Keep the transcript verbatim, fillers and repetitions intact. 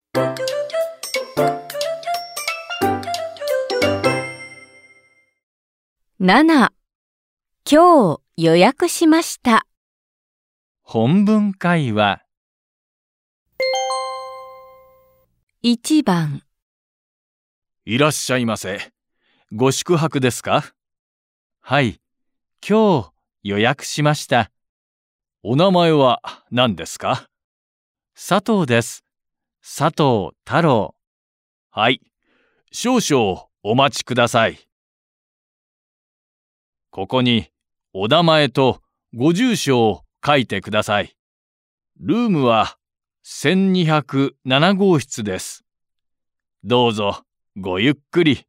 なな、今日予約しました。 本文会話。 いちばん、 いらっしゃいませ。ご宿泊ですか？はい、今日予約しました。お名前は何ですか？佐藤です。佐藤太郎。はい、少々お待ちください。ここにお名前とご住所を書いてください。ルームはせんにひゃくなな号室です。どうぞごゆっくり。